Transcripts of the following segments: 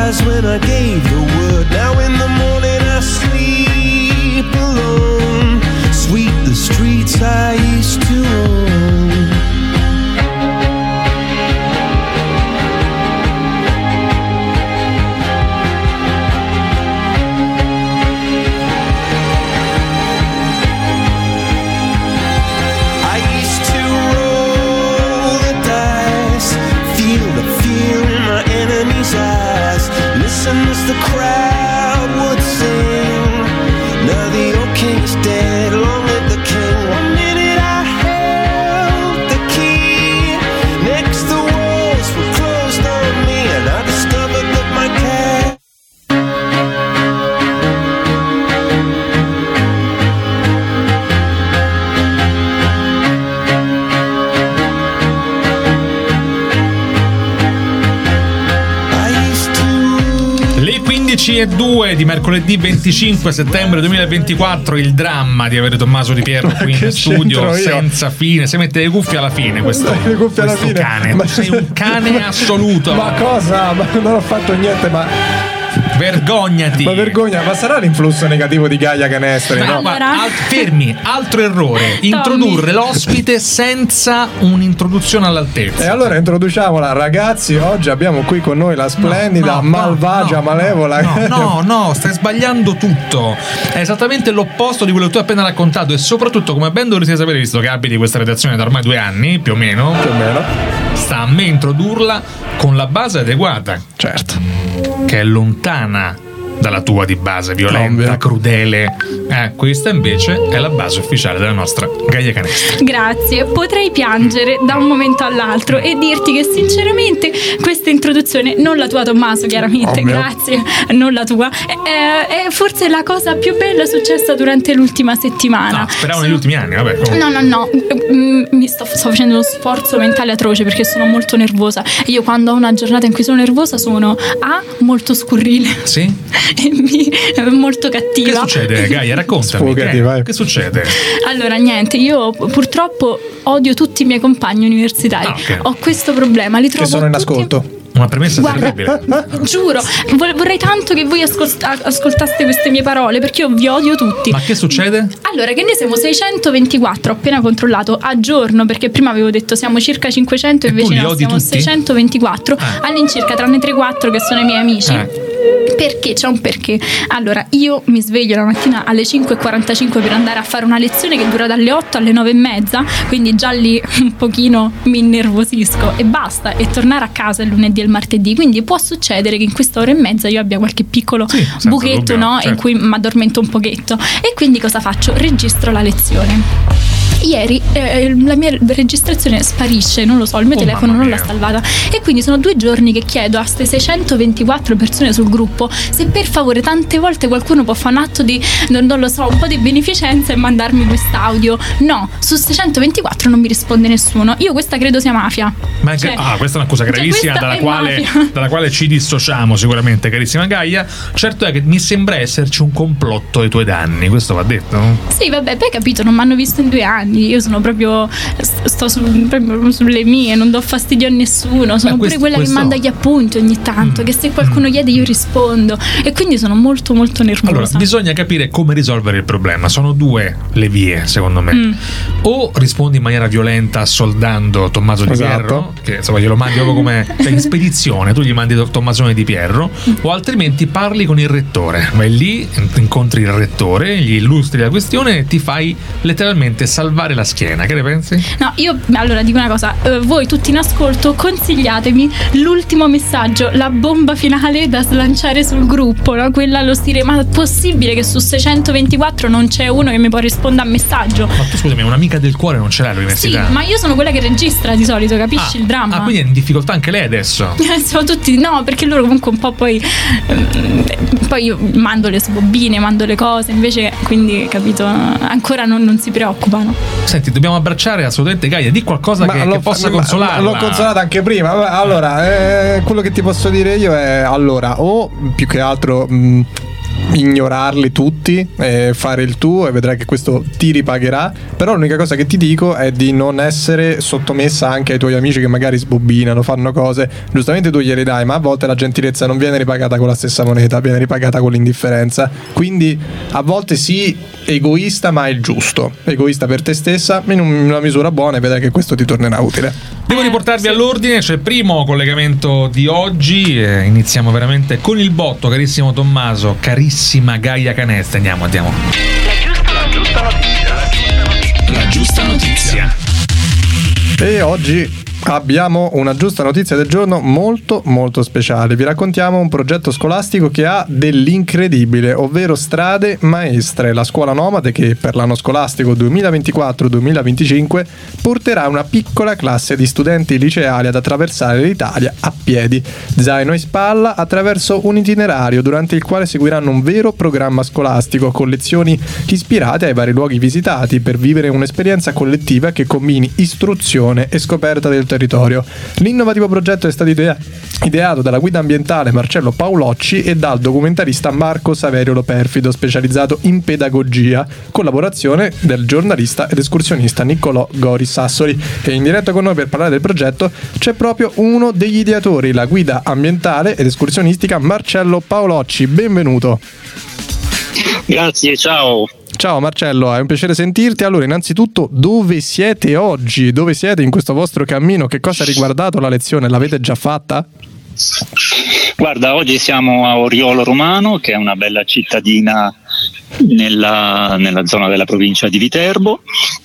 eyes when I gave the word. Now in the morning I sleep alone. Sweep the streets I used to own. As the crowd would sing, now the old king's dead, long live the king. 1 minute I held the key, next the walls were closed on me, and I discovered that my cat. Le 15:02 di mercoledì 25 settembre 2024, il dramma di avere Tommaso Di Piero qui in studio senza fine. Se mette le cuffie alla fine, questo cane. Ma tu sei un cane assoluto. Ma cosa? Ma non ho fatto niente, ma vergognati. Ma sarà l'influsso negativo di Gaia Canestri? No, fermi, altro errore. Introdurre l'ospite senza un'introduzione all'altezza. E allora introduciamola, ragazzi. Oggi abbiamo qui con noi la splendida, malvagia, malevola. No, stai sbagliando tutto. È esattamente l'opposto di quello che tu hai appena raccontato. E soprattutto, come ben dovresti sapere, visto che abiti questa redazione da ormai 2 anni, più o meno, sta a me introdurla con la base adeguata. Certo. Che è lontana dalla tua di base violenta, crudele. Questa invece è la base ufficiale della nostra Gaia Canestri. Grazie, potrei piangere da un momento all'altro e dirti che sinceramente questa introduzione, non la tua Tommaso chiaramente, grazie, non la tua, è forse la cosa più bella successa durante l'ultima settimana. No, speravo negli ultimi anni, vabbè. Comunque. No, mi sto facendo uno sforzo mentale atroce perché sono molto nervosa. Io quando ho una giornata in cui sono nervosa sono molto scurrile. Sì? E molto cattiva. Che succede, Gaia? Raccontami. Sfogati, vai. Che succede? Allora, niente, io purtroppo odio tutti i miei compagni universitari. Okay. Ho questo problema, li trovo che sono in tutti... ascolto. Una premessa terribile. Giuro, vorrei tanto che voi ascoltaste queste mie parole, perché io vi odio tutti. Ma che succede? Allora, che noi siamo 624, ho appena controllato a giorno, perché prima avevo detto siamo circa 500, invece no, siamo tutti? 624 all'incirca, tranne 3-4 che sono i miei amici. Perché? C'è un perché. Allora, io mi sveglio la mattina alle 5:45 per andare a fare una lezione che dura dalle 8 alle 9:30, quindi già lì un pochino mi innervosisco e basta, e tornare a casa il lunedì e il martedì, quindi può succedere che in questa ora e mezza io abbia qualche piccolo buchetto, dubbio, no? Certo. In cui mi addormento un pochetto, e quindi cosa faccio? Registro la lezione. Ieri la mia registrazione sparisce, non lo so, il mio telefono non l'ha salvata, e quindi sono 2 giorni che chiedo a queste 624 persone sul gruppo se per favore tante volte qualcuno può fare un atto di, non lo so, un po' di beneficenza e mandarmi quest'audio. No, su 624 non mi risponde nessuno. Io questa credo sia mafia. Ma questa è una cosa gravissima, dalla quale ci dissociamo sicuramente, carissima Gaia. Certo è che mi sembra esserci un complotto ai tuoi danni, questo va detto? Sì, vabbè, poi capito, non mi hanno visto in 2 anni. Io sono proprio proprio sulle mie, non do fastidio a nessuno. Sono pure quella che manda gli appunti ogni tanto, che se qualcuno chiede io rispondo, e quindi sono molto molto nervosa. Allora, bisogna capire come risolvere il problema. Sono 2 le vie, secondo me. O rispondi in maniera violenta assoldando Tommaso Di Pierro, che insomma glielo mandi proprio come in spedizione, tu gli mandi Tommasone Di Pierro, o altrimenti parli con il rettore. Vai lì, incontri il rettore, gli illustri la questione e ti fai letteralmente salvare la schiena. Che ne pensi? No, io allora dico una cosa, voi tutti in ascolto consigliatemi l'ultimo messaggio, la bomba finale da slanciare sul gruppo, no? Quella allo stile, ma è possibile che su 624 non c'è uno che mi può rispondere a messaggio? Ma tu scusami, un'amica del cuore non ce l'hai all'università? Sì, ma io sono quella che registra di solito, capisci il dramma? Quindi è in difficoltà anche lei adesso? Siamo tutti, no, perché loro comunque un po' poi io mando le sbobbine, mando le cose, invece, quindi capito, ancora non si preoccupano. Senti, dobbiamo abbracciare assolutamente Gaia, di qualcosa che possa consolarla. L'ho consolata anche prima. Allora, quello che ti posso dire io è, allora, o più che altro ignorarli tutti, fare il tuo e vedrai che questo ti ripagherà. Però l'unica cosa che ti dico è di non essere sottomessa anche ai tuoi amici che magari sbobbinano, fanno cose, giustamente tu gliele dai, ma a volte la gentilezza non viene ripagata con la stessa moneta, viene ripagata con l'indifferenza. Quindi a volte sì, egoista, ma è il giusto, egoista per te stessa in una misura buona, e vedrai che questo ti tornerà utile. Devo riportarvi all'ordine, c'è il primo collegamento di oggi, iniziamo veramente con il botto, carissimo Tommaso, carissima Gaia Canesta, andiamo. La giusta notizia. E oggi abbiamo una giusta notizia del giorno molto molto speciale. Vi raccontiamo un progetto scolastico che ha dell'incredibile, ovvero Strade Maestre, la scuola nomade che per l'anno scolastico 2024-2025 porterà una piccola classe di studenti liceali ad attraversare l'Italia a piedi, zaino in spalla, attraverso un itinerario durante il quale seguiranno un vero programma scolastico con lezioni ispirate ai vari luoghi visitati per vivere un'esperienza collettiva che combini istruzione e scoperta del territorio. L'innovativo progetto è stato ideato dalla guida ambientale Marcello Paolocci e dal documentarista Marco Saverio Loperfido, specializzato in pedagogia, collaborazione del giornalista ed escursionista Niccolò Gori Sassoli. E in diretta con noi per parlare del progetto c'è proprio uno degli ideatori, la guida ambientale ed escursionistica Marcello Paolocci. Benvenuto. Grazie, ciao. Ciao Marcello, è un piacere sentirti. Allora, innanzitutto, dove siete oggi? Dove siete in questo vostro cammino? Che cosa ha riguardato la lezione? L'avete già fatta? Guarda, oggi siamo a Oriolo Romano, che è una bella cittadina nella zona della provincia di Viterbo,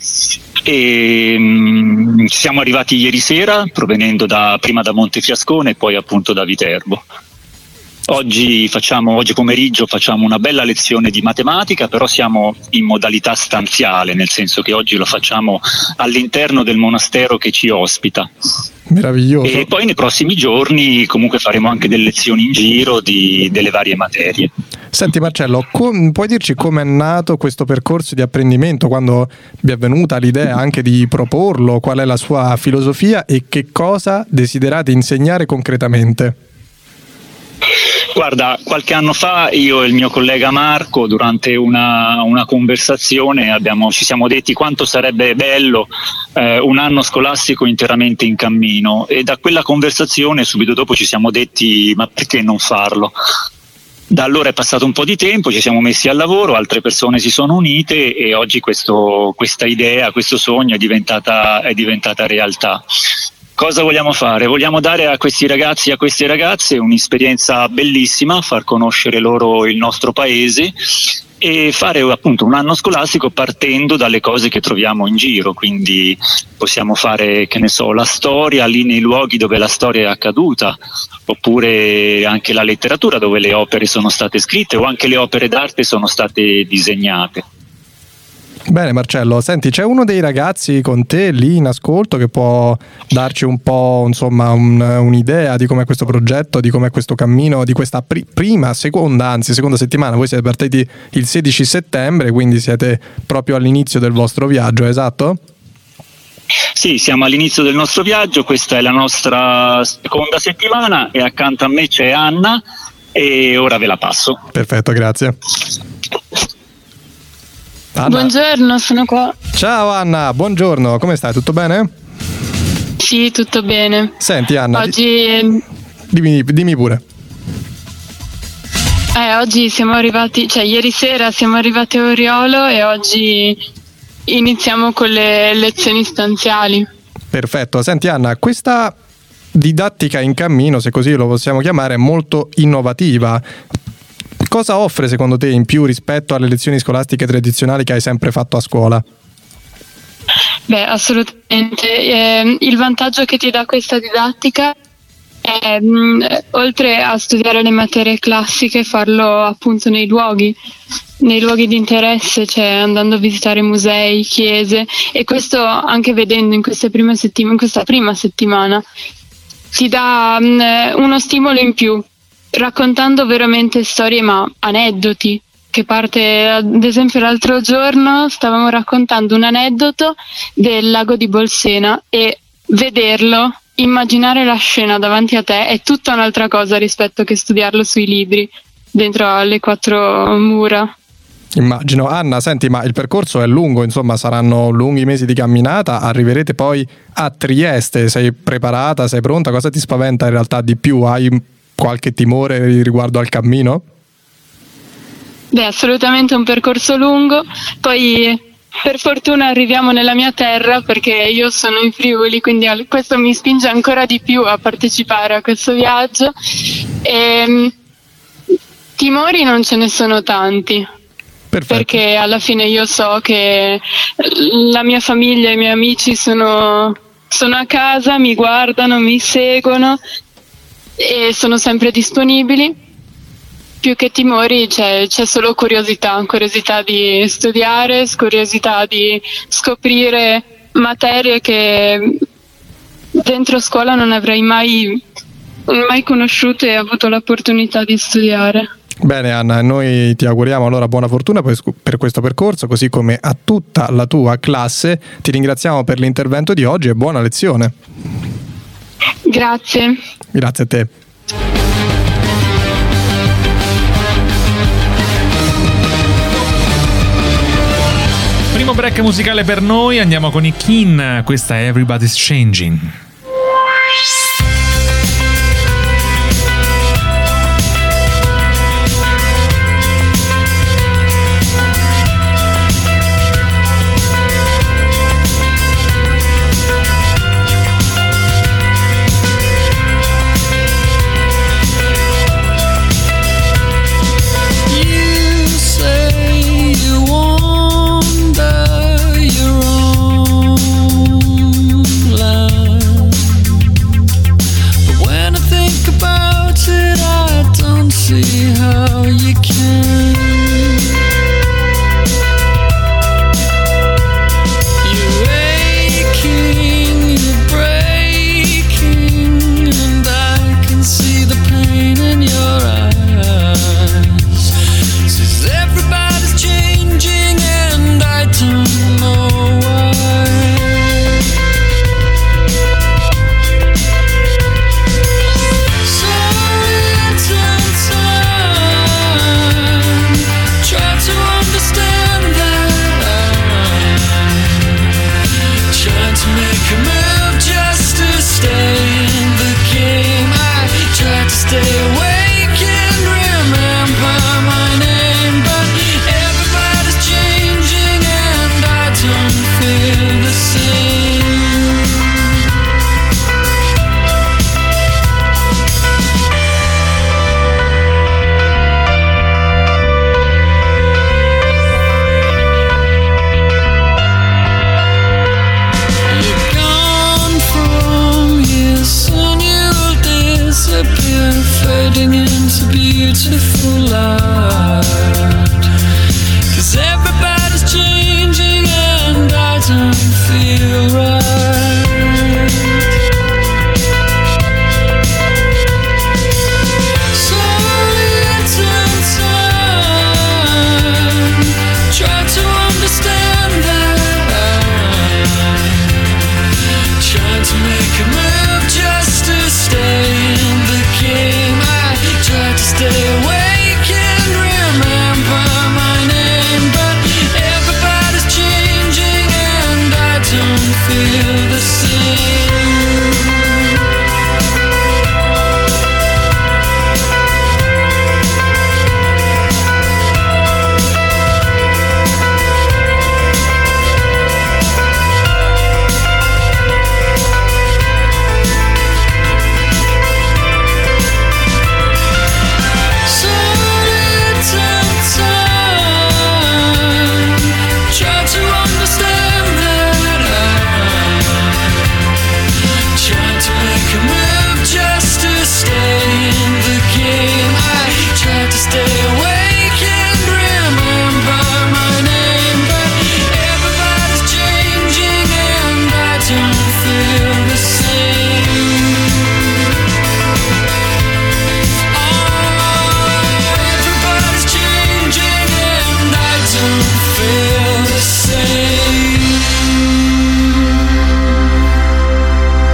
e siamo arrivati ieri sera provenendo prima da Montefiascone e poi appunto da Viterbo. Oggi pomeriggio facciamo una bella lezione di matematica, però siamo in modalità stanziale, nel senso che oggi lo facciamo all'interno del monastero che ci ospita. Meraviglioso. E poi nei prossimi giorni comunque faremo anche delle lezioni in giro delle varie materie. Senti Marcello, puoi dirci come è nato questo percorso di apprendimento, quando vi è venuta l'idea anche di proporlo, qual è la sua filosofia e che cosa desiderate insegnare concretamente? Guarda, qualche anno fa io e il mio collega Marco, durante una conversazione, ci siamo detti quanto sarebbe bello un anno scolastico interamente in cammino, e da quella conversazione subito dopo ci siamo detti ma perché non farlo? Da allora è passato un po' di tempo, ci siamo messi al lavoro, altre persone si sono unite e oggi questa idea, questo sogno è diventata realtà. Cosa vogliamo fare? Vogliamo dare a questi ragazzi e a queste ragazze un'esperienza bellissima, far conoscere loro il nostro paese e fare appunto un anno scolastico partendo dalle cose che troviamo in giro. Quindi possiamo fare, che ne so, la storia lì nei luoghi dove la storia è accaduta, oppure anche la letteratura dove le opere sono state scritte o anche le opere d'arte sono state disegnate. Bene Marcello, senti, c'è uno dei ragazzi con te lì in ascolto che può darci un po', insomma, un'idea di com'è questo progetto, di com'è questo cammino, di questa seconda settimana. Voi siete partiti il 16 settembre, quindi siete proprio all'inizio del vostro viaggio, esatto? Sì, siamo all'inizio del nostro viaggio, questa è la nostra seconda settimana e accanto a me c'è Anna e ora ve la passo. Perfetto, grazie. Anna. Buongiorno, sono qua. Ciao Anna, buongiorno, come stai? Tutto bene? Sì, tutto bene. Senti Anna, oggi dimmi pure. Oggi siamo arrivati, ieri sera siamo arrivati a Oriolo e oggi iniziamo con le lezioni stanziali. Perfetto, senti Anna, questa didattica in cammino, se così lo possiamo chiamare, è molto innovativa. Cosa offre secondo te in più rispetto alle lezioni scolastiche tradizionali che hai sempre fatto a scuola? Beh, assolutamente. Il vantaggio che ti dà questa didattica è, oltre a studiare le materie classiche, farlo appunto nei luoghi di interesse, cioè andando a visitare musei, chiese, e questo anche vedendo in questa prima settimana ti dà uno stimolo in più, raccontando veramente storie, ma aneddoti, che parte, ad esempio l'altro giorno stavamo raccontando un aneddoto del lago di Bolsena e vederlo, immaginare la scena davanti a te è tutta un'altra cosa rispetto che studiarlo sui libri. dentro alle 4 mura. Immagino. Anna, senti, ma il percorso è lungo, insomma, saranno lunghi mesi di camminata, arriverete poi a Trieste, sei preparata, sei pronta? Cosa ti spaventa in realtà di più? Hai qualche timore riguardo al cammino? Beh, assolutamente un percorso lungo, poi per fortuna arriviamo nella mia terra perché io sono in Friuli, quindi questo mi spinge ancora di più a partecipare a questo viaggio. Timori non ce ne sono tanti. Perfetto. Perché alla fine io so che la mia famiglia e i miei amici sono a casa, mi guardano, mi seguono e sono sempre disponibili. Più che timori c'è solo curiosità di studiare, curiosità di scoprire materie che dentro scuola non avrei mai conosciuto e avuto l'opportunità di studiare. Bene Anna, noi ti auguriamo allora buona fortuna per questo percorso, così come a tutta la tua classe. Ti ringraziamo per l'intervento di oggi e buona lezione. Grazie. Grazie a te. Primo break musicale per noi, andiamo con i Kin, questa è Everybody's Changing.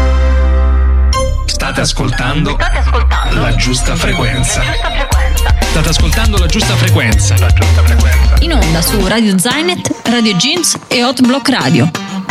State ascoltando la giusta frequenza. State ascoltando La Giusta Frequenza. In onda su Radio Zainet, Radio Jeans e Hot Block Radio.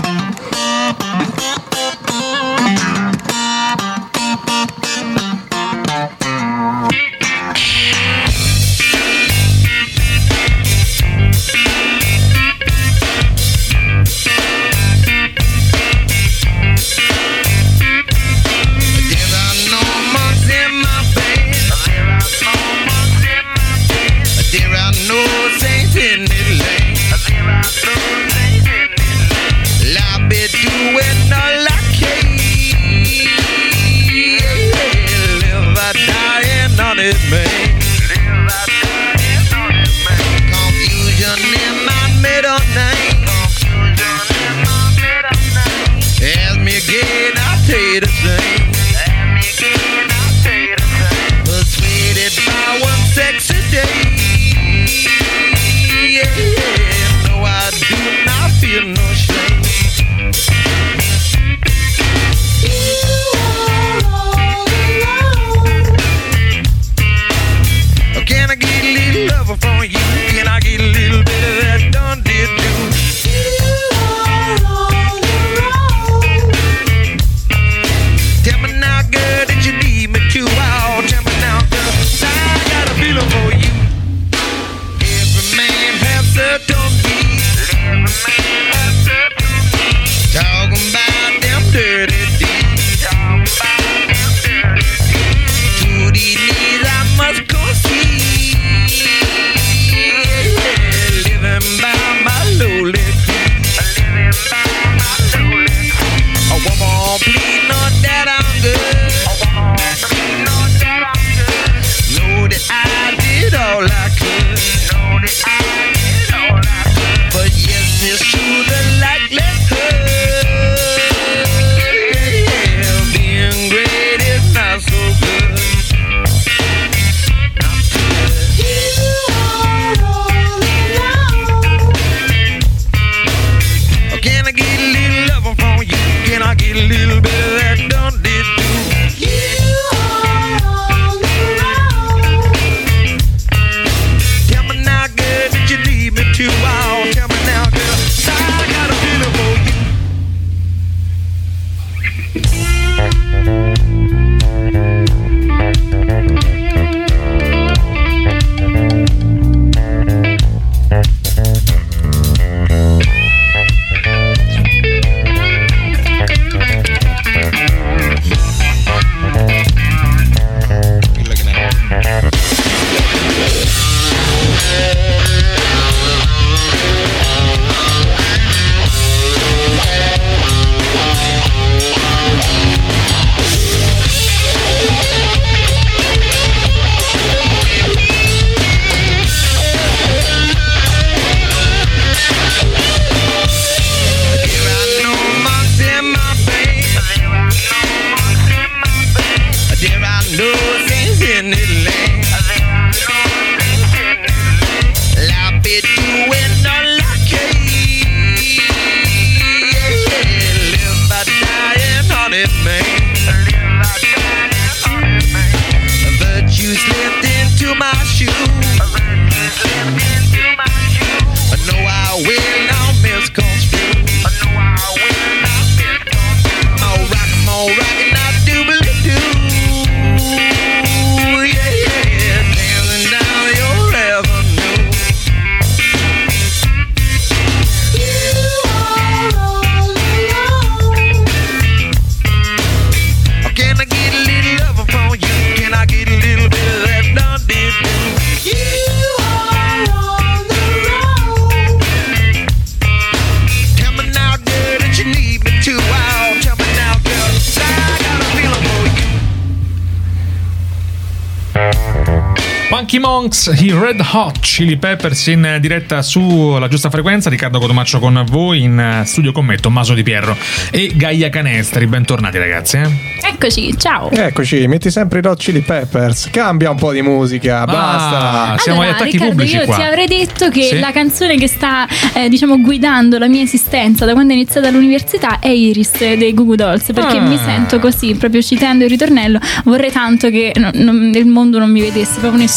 Funky Monks, i Red Hot Chili Peppers in diretta su La Giusta Frequenza. Riccardo Cotomaccio con voi, in studio con me Tommaso Di Pierro e Gaia Canestri. Bentornati ragazzi. Eccoci, ciao. Eccoci, metti sempre i Red Hot Chili Peppers. Cambia un po' di musica, basta. Siamo agli attacchi Riccardo, pubblici io qua. ti avrei detto che Sì? la canzone che sta diciamo guidando la mia esistenza da quando ho iniziato all'università è Iris dei Goo Goo Dolls, perché mi sento così, proprio citando il ritornello, vorrei tanto che nel mondo non mi vedesse proprio nessuno.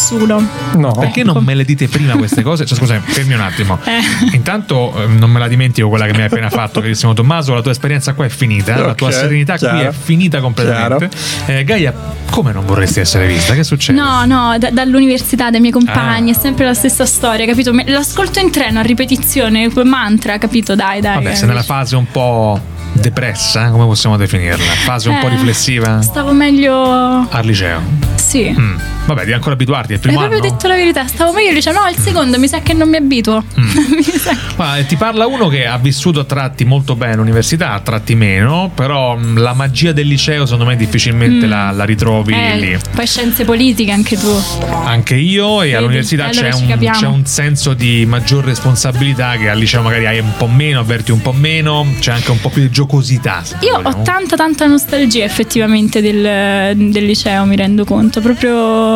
nessuno. No. Perché non me le dite prima queste cose? Cioè, scusami, fermi un attimo. Intanto non me la dimentico quella che mi hai appena fatto, carissimo Tommaso. La tua esperienza qua è finita, la tua serenità qui è finita completamente. Gaia, come non vorresti essere vista? Che succede? No, dall'università, dai miei compagni, è sempre la stessa storia, capito? L'ascolto in treno a ripetizione, quel mantra, capito? Dai. Vabbè, sei nella fase un po' depressa, come possiamo definirla? Fase un po' riflessiva? Stavo meglio al liceo. Sì. Vabbè, devi ancora abituarti, è il primo anno. Hai detto la verità, stavo meglio al liceo. No, il secondo, mi sa che non mi abituo. Ma ti parla uno che ha vissuto a tratti molto bene l'università, a tratti meno, però la magia del liceo secondo me difficilmente la ritrovi lì. Poi scienze politiche anche tu. Anche io, e all'università allora c'è un senso di maggior responsabilità che al liceo magari hai un po' meno, avverti un po' meno, c'è anche un po' più di giocosità. Io ho tanta nostalgia effettivamente del liceo, mi rendo conto, proprio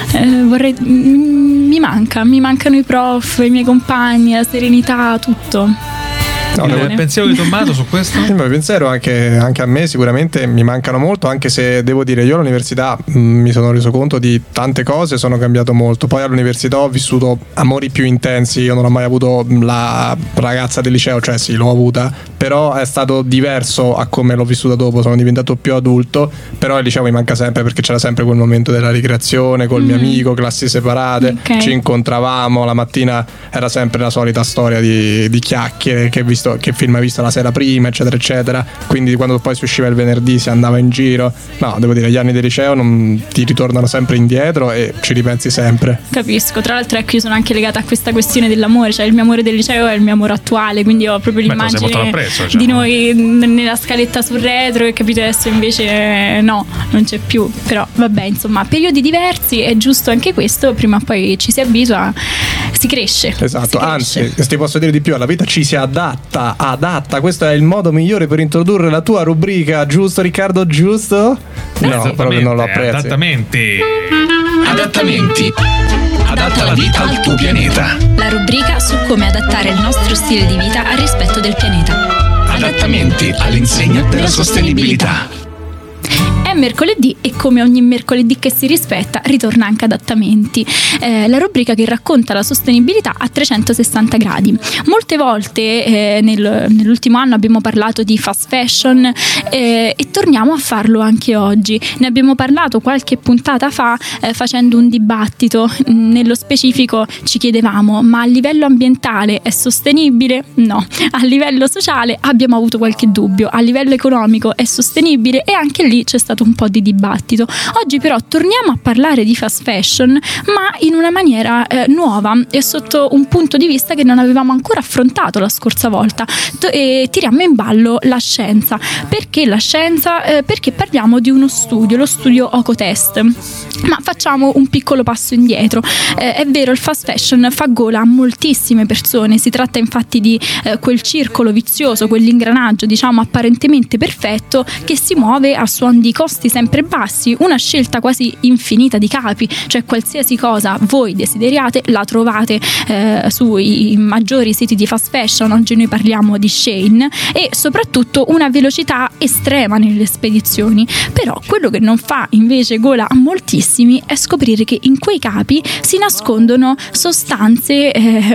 mi mancano i prof, i miei compagni, la serenità, tutto. Il pensiero di Tommaso su questo? Il mio pensiero anche a me sicuramente mi mancano molto, anche se devo dire io all'università mi sono reso conto di tante cose, sono cambiato molto. Poi all'università ho vissuto amori più intensi, io non ho mai avuto la ragazza del liceo, cioè sì, l'ho avuta, però è stato diverso a come l'ho vissuta dopo, sono diventato più adulto, però il liceo mi manca sempre perché c'era sempre quel momento della ricreazione col mio amico, classi separate, ci incontravamo, la mattina era sempre la solita storia di chiacchiere, che film hai visto la sera prima, eccetera eccetera, quindi quando poi si usciva il venerdì si andava in giro. No, devo dire, gli anni del liceo non ti ritornano sempre indietro e ci ripensi sempre. Capisco, tra l'altro io sono anche legata a questa questione dell'amore, cioè il mio amore del liceo è il mio amore attuale, quindi ho proprio l'immagine di noi nella scaletta sul retro, e capito, adesso invece no, non c'è più. Però vabbè, insomma, periodi diversi, è giusto anche questo, prima o poi ci si abitua, si cresce. Esatto, anzi, ti posso dire di più, alla vita ci si adatta. Questo è il modo migliore per introdurre la tua rubrica, giusto Riccardo, giusto? No, proprio non lo apprezzi. Adattamenti. Adatta la vita al tuo pianeta. La rubrica su come adattare il nostro stile di vita al rispetto del pianeta. Adattamenti all'insegna della sostenibilità. È mercoledì e come ogni mercoledì che si rispetta ritorna anche Adattamenti, la rubrica che racconta la sostenibilità a 360 gradi. Molte volte nell'ultimo anno abbiamo parlato di fast fashion e torniamo a farlo anche oggi. Ne abbiamo parlato qualche puntata fa facendo un dibattito. Nello specifico ci chiedevamo: ma a livello ambientale è sostenibile? No. A livello sociale abbiamo avuto qualche dubbio. A livello economico è sostenibile? E anche lì c'è stato un po' di dibattito. Oggi però torniamo a parlare di fast fashion, ma in una maniera nuova e sotto un punto di vista che non avevamo ancora affrontato la scorsa volta, e tiriamo in ballo la scienza. Perché la scienza? Perché parliamo di uno studio, lo studio Ocotest. Ma facciamo un piccolo passo indietro. È vero, il fast fashion fa gola a moltissime persone, si tratta infatti di quel circolo vizioso, quell'ingranaggio diciamo apparentemente perfetto che si muove a suon di costi sempre bassi, una scelta quasi infinita di capi, cioè qualsiasi cosa voi desideriate la trovate sui maggiori siti di fast fashion. Oggi noi parliamo di Shein, e soprattutto una velocità estrema nelle spedizioni. Però quello che non fa invece gola a moltissimi è scoprire che in quei capi si nascondono sostanze,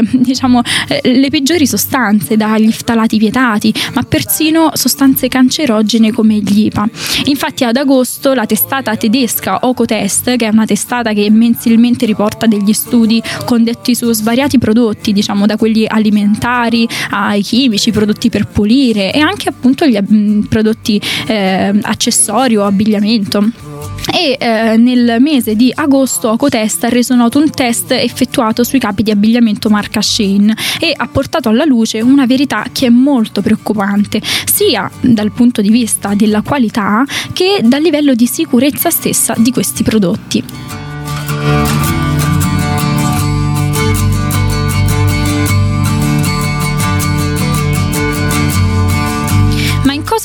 le peggiori sostanze, dagli ftalati vietati, ma persino sostanze cancerogene come gli IPA. Infatti ad agosto la testata tedesca Ocotest, che è una testata che mensilmente riporta degli studi condotti su svariati prodotti, diciamo da quelli alimentari ai chimici, prodotti per pulire e anche appunto gli prodotti accessori o abbigliamento. E nel mese di agosto Ocotest ha reso noto un test effettuato sui capi di abbigliamento marca Shein e ha portato alla luce una verità che è molto preoccupante, sia dal punto di vista della qualità che dal livello di sicurezza stessa di questi prodotti.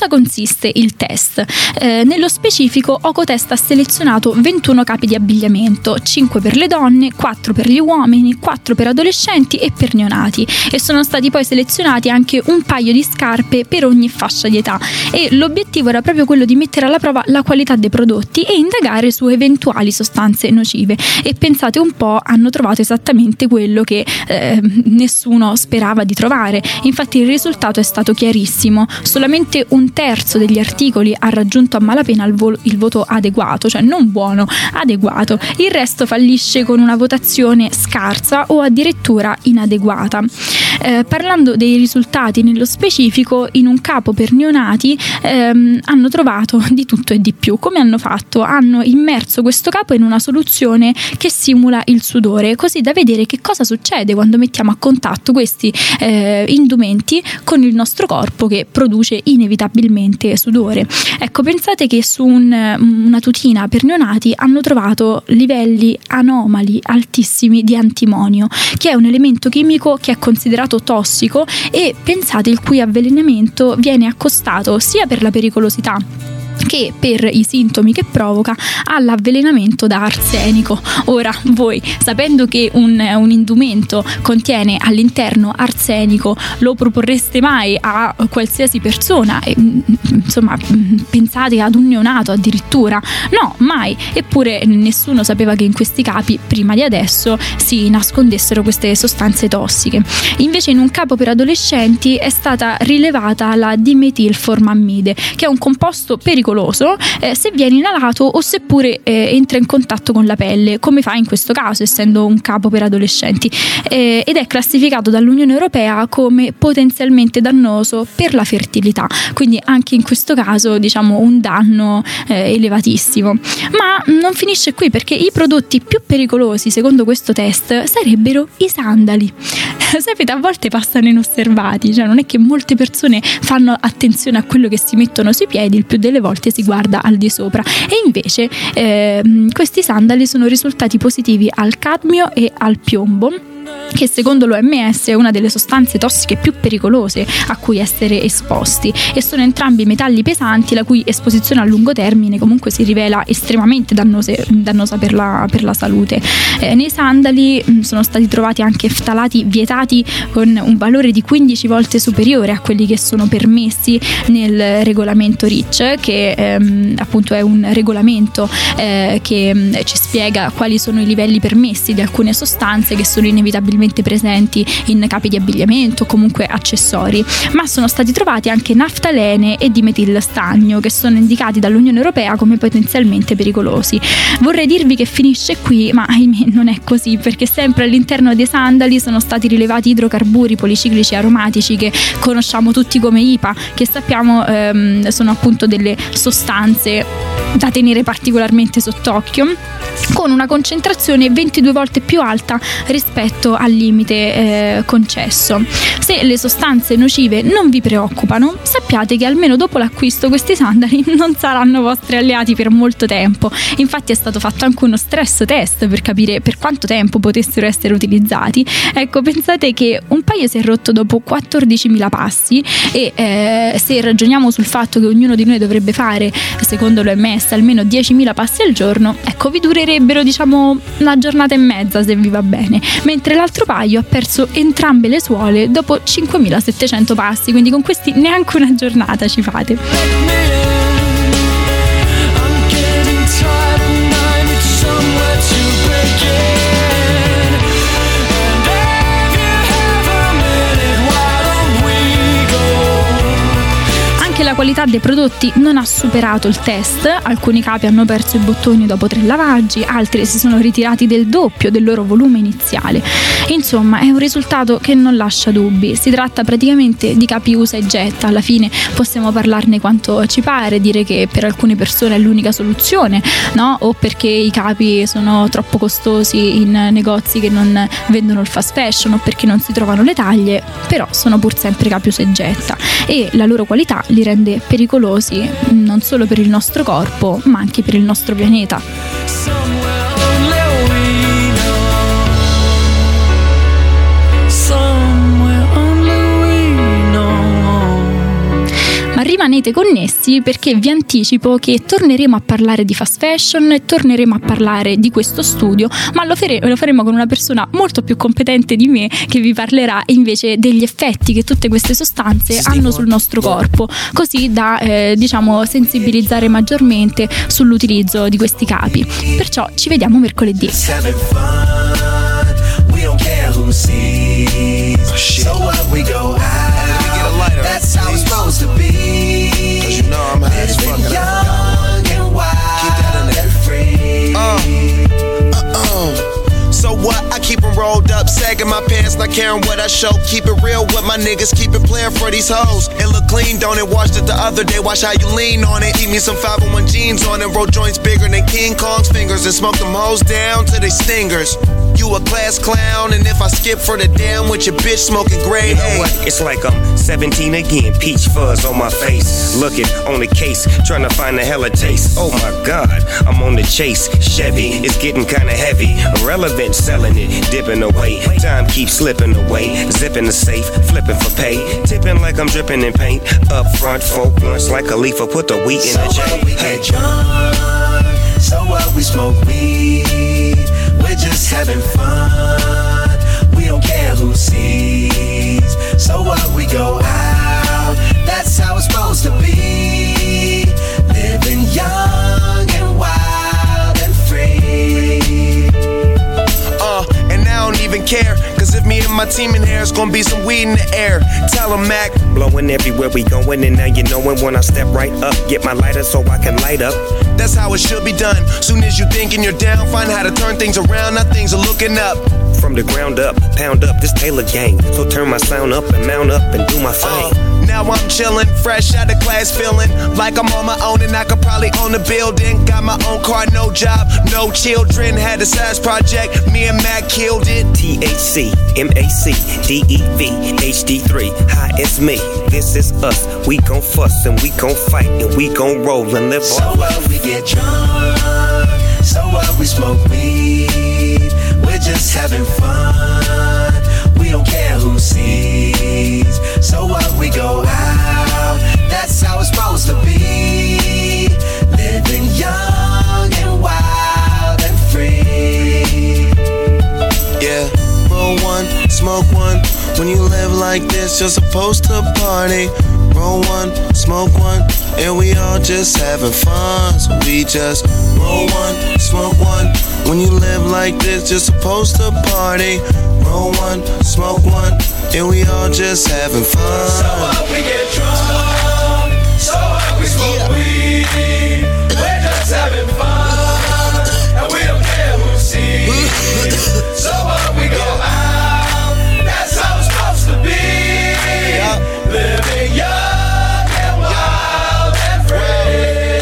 cosa consiste il test? Nello specifico Ocotest ha selezionato 21 capi di abbigliamento, 5 per le donne, 4 per gli uomini, 4 per adolescenti e per neonati, e sono stati poi selezionati anche un paio di scarpe per ogni fascia di età, e l'obiettivo era proprio quello di mettere alla prova la qualità dei prodotti e indagare su eventuali sostanze nocive. E pensate un po', hanno trovato esattamente quello che nessuno sperava di trovare. Infatti il risultato è stato chiarissimo: solamente un terzo degli articoli ha raggiunto a malapena il voto adeguato, cioè non buono, adeguato. Il resto fallisce con una votazione scarsa o addirittura inadeguata. Parlando dei risultati nello specifico, in un capo per neonati hanno trovato di tutto e di più. Come hanno fatto? Hanno immerso questo capo in una soluzione che simula il sudore, così da vedere che cosa succede quando mettiamo a contatto questi indumenti con il nostro corpo, che produce inevitabilmente sudore. Ecco, pensate che su una tutina per neonati hanno trovato livelli anomali altissimi di antimonio, che è un elemento chimico che è considerato tossico, e pensate il cui avvelenamento viene accostato sia per la pericolosità che per i sintomi che provoca all'avvelenamento da arsenico. Ora, voi, sapendo che un indumento contiene all'interno arsenico, lo proporreste mai a qualsiasi persona? Insomma, pensate ad un neonato addirittura? No, mai. Eppure nessuno sapeva che in questi capi, prima di adesso, si nascondessero queste sostanze tossiche. Invece in un capo per adolescenti è stata rilevata la dimetilformammide, che è un composto pericoloso se viene inalato o seppure entra in contatto con la pelle, come fa in questo caso, essendo un capo per adolescenti, ed è classificato dall'Unione Europea come potenzialmente dannoso per la fertilità, quindi anche in questo caso diciamo un danno elevatissimo. Ma non finisce qui, perché i prodotti più pericolosi secondo questo test sarebbero i sandali. Sapete, a volte passano inosservati, cioè non è che molte persone fanno attenzione a quello che si mettono sui piedi, il più delle volte si guarda al di sopra, e invece questi sandali sono risultati positivi al cadmio e al piombo, che secondo l'OMS è una delle sostanze tossiche più pericolose a cui essere esposti, e sono entrambi metalli pesanti la cui esposizione a lungo termine comunque si rivela estremamente dannosa per la salute. Nei sandali sono stati trovati anche ftalati vietati con un valore di 15 volte superiore a quelli che sono permessi nel regolamento REACH, che appunto è un regolamento che ci spiega quali sono i livelli permessi di alcune sostanze che sono inevitabilmente presenti in capi di abbigliamento o comunque accessori. Ma sono stati trovati anche naftalene e dimetilstagno, che sono indicati dall'Unione Europea come potenzialmente pericolosi. Vorrei dirvi che finisce qui, ma ahimè non è così, perché sempre all'interno dei sandali sono stati rilevati idrocarburi policiclici aromatici, che conosciamo tutti come IPA, che sappiamo sono appunto delle sostanze da tenere particolarmente sott'occhio, con una concentrazione 22 volte più alta rispetto al limite concesso. Se le sostanze nocive non vi preoccupano, sappiate che almeno dopo l'acquisto questi sandali non saranno vostri alleati per molto tempo. Infatti è stato fatto anche uno stress test per capire per quanto tempo potessero essere utilizzati. Ecco, pensate che un paio si è rotto dopo 14.000 passi, e se ragioniamo sul fatto che ognuno di noi dovrebbe fare, secondo l'OMS, almeno 10.000 passi al giorno, ecco, vi durerebbero diciamo una giornata e mezza se vi va bene, mentre l'altro paio ha perso entrambe le suole dopo 5.700 passi, quindi con questi neanche una giornata ci fate. La qualità dei prodotti non ha superato il test, alcuni capi hanno perso i bottoni dopo 3 lavaggi, altri si sono ritirati del doppio del loro volume iniziale. Insomma, è un risultato che non lascia dubbi. Si tratta praticamente di capi usa e getta. Alla fine possiamo parlarne quanto ci pare, dire che per alcune persone è l'unica soluzione, no? O perché i capi sono troppo costosi in negozi che non vendono il fast fashion, o perché non si trovano le taglie, però sono pur sempre capi usa e getta, e la loro qualità li rende pericolosi non solo per il nostro corpo, ma anche per il nostro pianeta. rimanete connessi perché vi anticipo che torneremo a parlare di fast fashion, torneremo a parlare di questo studio, ma lo faremo con una persona molto più competente di me che vi parlerà invece degli effetti che tutte queste sostanze hanno sul nostro corpo, così da sensibilizzare maggiormente sull'utilizzo di questi capi. Perciò ci vediamo mercoledì. That's how it's supposed to be. 'Cause you know I'm high as fuck. Young and wild and free. So what? I keep them rolled up, sagging my pants, not caring what I show. Keep it real with my niggas, keep it playing for these hoes. It look clean, don't it? Washed it the other day, watch how you lean on it. Eat me some 501 jeans on it, roll joints bigger than King Kong's fingers, and smoke them hoes down to they stingers. You a class clown, and if I skip for the damn with your bitch smoking gray. You know what? It's like I'm 17 again, peach fuzz on my face. Looking on the case, trying to find the hella taste. Oh my God, I'm on the chase. Chevy, it's getting kinda heavy. Irrelevant, selling it, dipping away. Time keeps slipping away. Zipping the safe, flipping for pay. Tipping like I'm dripping in paint. Up front, folk blunts like a leaf, put the wheat in the chain. We get drunk, so what? We smoke weed. We're just having fun. We don't care who sees. So what? We go out. That's how it's supposed to be. Living young and wild and free. And I don't even care, 'cause if me and my team in here, it's gonna be some weed in the air. Tell 'em, Mac. Blowing everywhere we going, and now you knowin' when I step right up. Get my lighter so I can light up. That's how it should be done. Soon as you thinking you're down, find how to turn things around. Now things are looking up. From the ground up, pound up this Taylor gang. So turn my sound up and mount up and do my thing. Now I'm chillin', fresh out of class, feeling like I'm on my own and I could probably own a building. Got my own car, no job, no children. Had a size project, me and Mac killed it. THC, MAC, DEV, HD3, hi, it's me, this is us. We gon' fuss and we gon' fight and we gon' roll and live so on. So what? We get drunk, so what? We smoke weed. We're just having fun. We don't care who sees. So what? We go out. That's how it's supposed to be. Living young and wild and free. Yeah, roll one, smoke one. When you live like this, you're supposed to party. Roll one, smoke one, and we all just having fun. So we just roll one, smoke one. When you live like this, you're supposed to party. Roll one, smoke one, and we all just having fun. So what? We get drunk, so what? We smoke weed. We're just having fun, and we don't care who sees. So what? We go out. That's how it's supposed to be. Living young and wild and free.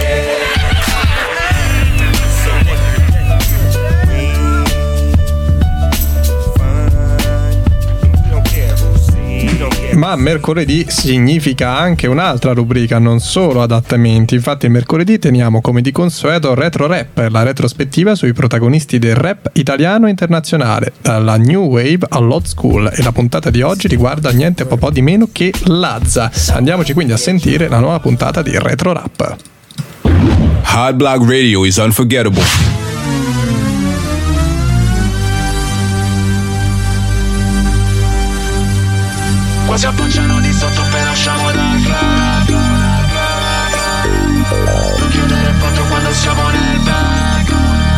Ma mercoledì significa anche un'altra rubrica, non solo adattamenti. Infatti mercoledì teniamo come di consueto Retro Rap, la retrospettiva sui protagonisti del rap italiano e internazionale, dalla new wave all'old school, e la puntata di oggi riguarda niente po' di meno che Lazza. Andiamoci quindi a sentire la nuova puntata di Retro Rap. Hard Block Radio is unforgettable. Quasi appoggiano di sotto appena usciamo dal club. Non chiudere il porto quando siamo nel back.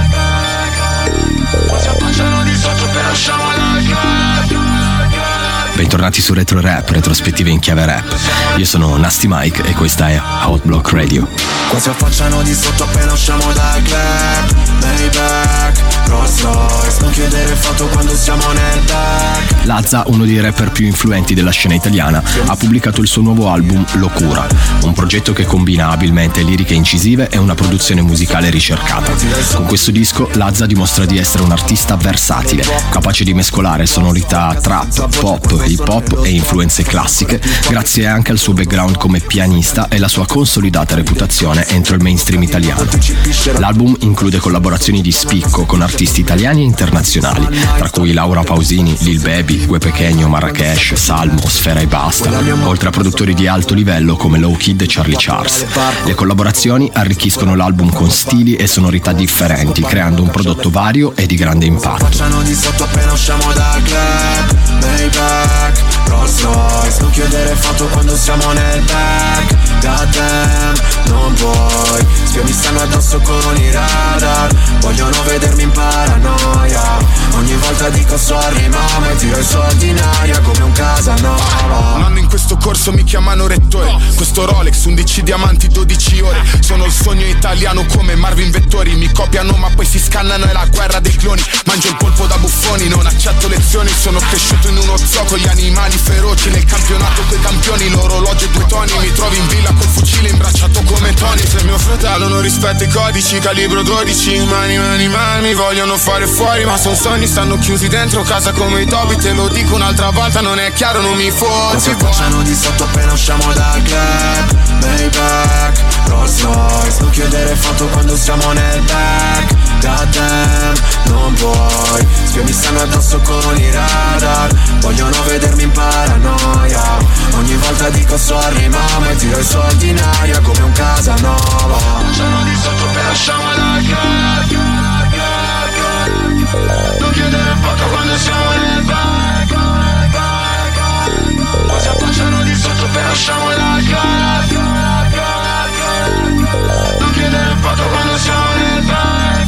Quasi appoggiano di sotto appena usciamo dal club. Bentornati su Retro Rap, retrospettive in chiave rap. Io sono Nasty Mike e questa è Hot Block Radio. Quasi affacciano di sotto appena usciamo dal club. Maybach, Rolls Royce, non chiudere il foto quando siamo nel back. Lazza, uno dei rapper più influenti della scena italiana, ha pubblicato il suo nuovo album Locura, un progetto che combina abilmente liriche incisive e una produzione musicale ricercata. Con questo disco Lazza dimostra di essere un artista versatile, capace di mescolare sonorità trap, pop, hip hop e influenze classiche, grazie anche al suo background come pianista e la sua consolidata reputazione entro il mainstream italiano. L'album include collaborazioni di spicco con artisti italiani e internazionali, tra cui Laura Pausini, Lil Baby, gruppi, Gue Pequeño, Marrakesh, Salmo, Sfera e Basta, oltre a produttori di alto livello come Low Kid e Charlie Charles. Le collaborazioni arricchiscono l'album con stili e sonorità differenti, creando un prodotto vario e di grande impatto. Facciano di sotto appena usciamo dal club, Maybach, Rolls Royce, non chiudere foto quando siamo nel back. Goddamn, non puoi, spioni stanno addosso con i radar, vogliono vedermi in paranoia. Ogni volta dico sorry mama e tiro i soldi in aria come un Casanova. Un anno in questo corso mi chiamano rettore, questo Rolex, 11 diamanti, 12 ore. Sono il sogno italiano come Marvin Vettori, mi copiano ma poi si scannano, è la guerra dei cloni. Mangio il polpo da buffoni, non accetto lezioni, sono cresciuto in uno zoo con gli animali feroci. Nel campionato coi campioni, l'orologio e 2 toni, mi trovi in villa col fucile imbracciato come Tony. Se mio fratello non rispetta i codici, calibro 12, mani, mi vogliono fare fuori ma son sogni, stanno chiusi dentro casa come i topi. Te lo dico un'altra volta, non è chiaro, non mi fossi. Facciano di sotto appena usciamo dal club, Maybach, Rolls Royce, non chiudere foto quando siamo nel back. Goddamn, non puoi, spioni stanno addosso con i radar, vogliono vedermi in paranoia. Ogni volta dico sorry mama e tiro i soldi in aria come un Casanova. Facciano di sotto appena usciamo dal club, non chiudere foto quando siamo nel back. Poi si affacciano di sotto appena usciamo dal club, non chiudere foto quando siamo nel back.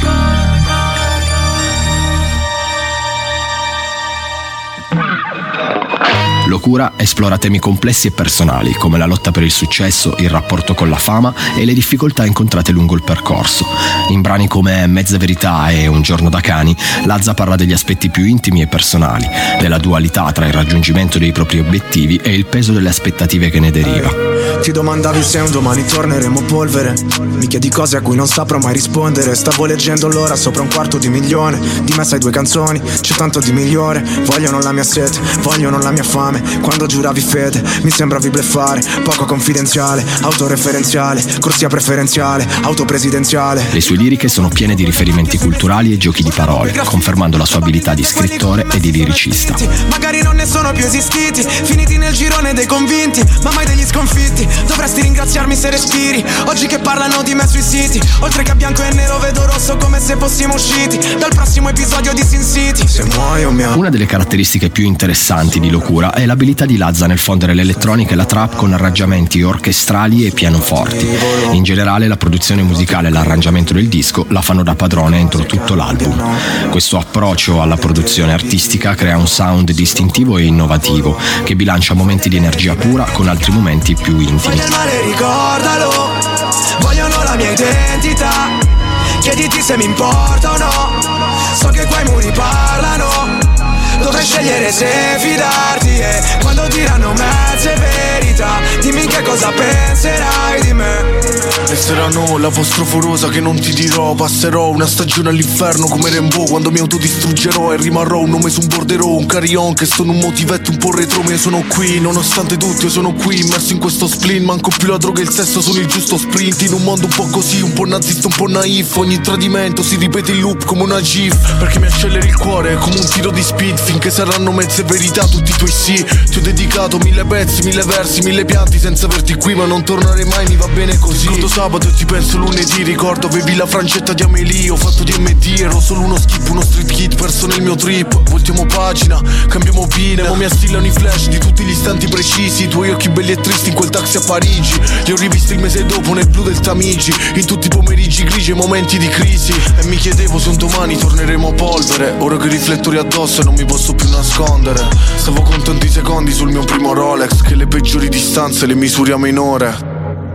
Locura esplora temi complessi e personali, come la lotta per il successo, il rapporto con la fama e le difficoltà incontrate lungo il percorso. In brani come Mezza Verità e Un giorno da cani, Lazza parla degli aspetti più intimi e personali, della dualità tra il raggiungimento dei propri obiettivi e il peso delle aspettative che ne deriva. Ti domandavi se un domani torneremo polvere, mi chiedi cose a cui non saprò mai rispondere. Stavo leggendo l'ora sopra 250.000, di me sai 2 canzoni, c'è tanto di migliore. Vogliono la mia sete, vogliono la mia fame. Quando giuravi fede, mi sembravi bleffare. Poco confidenziale, autoreferenziale, corsia preferenziale, autopresidenziale. Le sue liriche sono piene di riferimenti culturali e giochi di parole, confermando la sua abilità di scrittore e di liricista. Magari non ne sono più esistiti, finiti nel girone dei convinti, ma mai degli sconfitti. Dovresti ringraziarmi se respiri, oggi che parlano di me sui siti. Oltre che a bianco e nero vedo rosso come se fossimo usciti dal prossimo episodio di Sin City. Se muoio Una delle caratteristiche più interessanti di Locura è l'abilità di Lazza nel fondere l'elettronica e la trap con arrangiamenti orchestrali e pianoforti. In generale la produzione musicale e l'arrangiamento del disco la fanno da padrone entro tutto l'album. Questo approccio alla produzione artistica crea un sound distintivo e innovativo che bilancia momenti di energia pura con altri momenti più intimi. Fai del male, ricordalo, vogliono la mia identità, chiediti se mi importa o no, so che quei muri parlano, dovrei scegliere se fidarti e quando diranno mezze verità, dimmi in che cosa penserai di me. Resteranno la vostrofosa che non ti dirò, passerò una stagione all'inferno come Rainbow quando mi autodistruggerò e rimarrò un nome su un borderò, un carillon che sono un motivetto un po' retro, ma io sono qui, nonostante tutto io sono qui, immerso in questo spleen, manco più la droga e il sesso sono il giusto sprint, in un mondo un po' così, un po' nazista, un po' naif, ogni tradimento si ripete in loop come una gif, perché mi acceleri il cuore come un tiro di speed, finché saranno mezze verità tutti i tuoi sì, ti ho dedicato 1000 pezzi, 1000 versi, 1000 pianti senza averti qui, ma non tornerei mai, mi va bene così. Ricordo sabato e ti penso lunedì, ricordo avevi la francetta di Amelie, ho fatto DMD, ero solo uno skip, uno street kid, perso nel mio trip, voltiamo pagina, cambiamo pine, mo mi astillano i flash di tutti gli istanti precisi, i tuoi occhi belli e tristi in quel taxi a Parigi, li ho rivisti il mese dopo nel blu del Tamigi, in tutti i pomeriggi grigi e momenti di crisi, e mi chiedevo se un domani torneremo a polvere, ora che i riflettori addosso e non mi posso più nascondere, stavo contando i secondi sul mio primo Rolex, che le peggiori distanze le misuriamo in ore.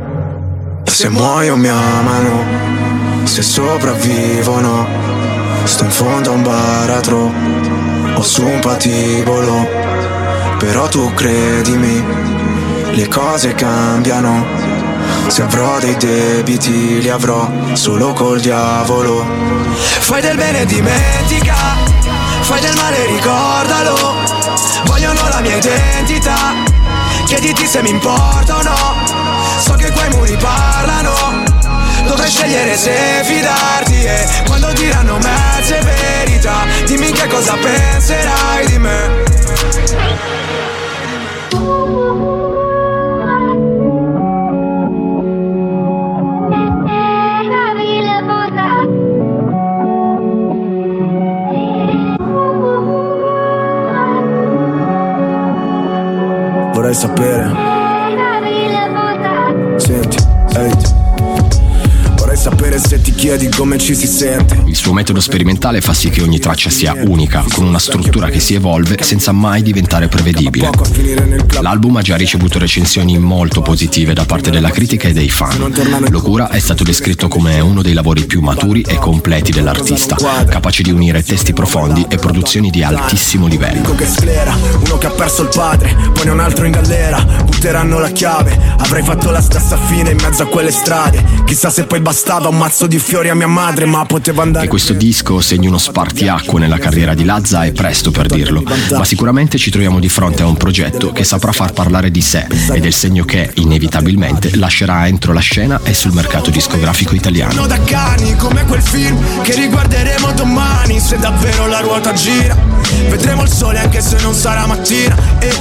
Se muoio mi amano, se sopravvivono, sto in fondo a un baratro o su un patibolo, però tu credimi, le cose cambiano, se avrò dei debiti li avrò solo col diavolo. Fai del bene e dimentica, fai del male ricordalo, vogliono la mia identità, chiediti se mi importa o no, so che quei muri parlano, dovrei scegliere se fidarti e quando diranno mezze verità, dimmi in che cosa penserai di me. vorrei sapere. Senti, ehi, vorrei sapere se ti chiedi come ci si sente. Il suo metodo sperimentale fa sì che ogni traccia sia unica, con una struttura che si evolve senza mai diventare prevedibile. L'album ha già ricevuto recensioni molto positive da parte della critica e dei fan. Locura è stato descritto come uno dei lavori più maturi e completi dell'artista, capace di unire testi profondi e produzioni di altissimo livello. Che sclera, uno che ha perso il padre, poi ne un altro in galera, butteranno la chiave. Avrei fatto la stessa fine in mezzo a quelle strade. Chissà se poi bastava un mazzo di fiori a mia madre, ma poteva andare. Che questo disco segni uno spartiacque nella carriera di Lazza è presto per dirlo, ma sicuramente ci troviamo di fronte a un progetto che saprà far parlare di sé ed è il segno che inevitabilmente lascerà entro la scena e sul mercato discografico italiano. Da cani come quel film che riguarderemo domani, se davvero la ruota gira vedremo il sole anche se non sarà mattina.